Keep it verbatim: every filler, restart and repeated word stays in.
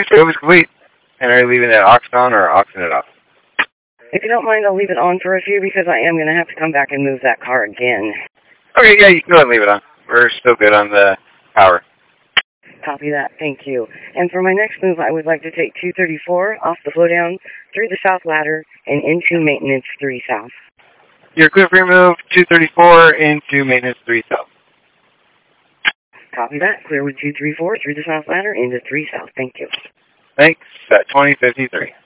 scope is complete. And are you leaving that aux on or auxing it off? If you don't mind, I'll leave it on for a few because I am going to have to come back and move that car again. Okay, yeah, you can go ahead and leave it on. We're still good on the power. Copy that. Thank you. And for my next move, I would like to take two thirty-four off the flow down through the south ladder and into maintenance three south. You're clear for your move, two thirty-four into maintenance three south. Copy that. Clear with two thirty-four through the south ladder into three south. Thank you. Thanks. At twenty fifty-three.